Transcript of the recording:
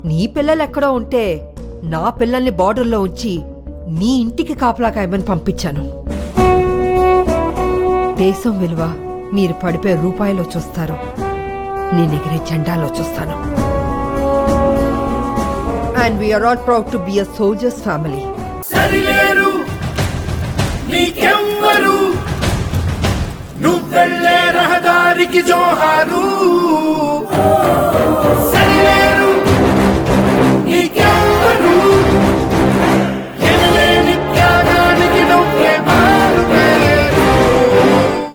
నీ పిల్లలెక్కడో ఉంటే నా పిల్లల్ని బార్డర్లో ఉంచి నీ ఇంటికి కాపలా కాయమని పంపించాను. దేశం విలువ మీరు పడిపోయే రూపాయలో చూస్తారు, నేను ఎగిరే జెండాలో చూస్తాను. And we are all proud to be a soldiers family. సరిలేరు నీకెవ్వరు, నువ్వెళ్ళే రహదారికి జోహారు.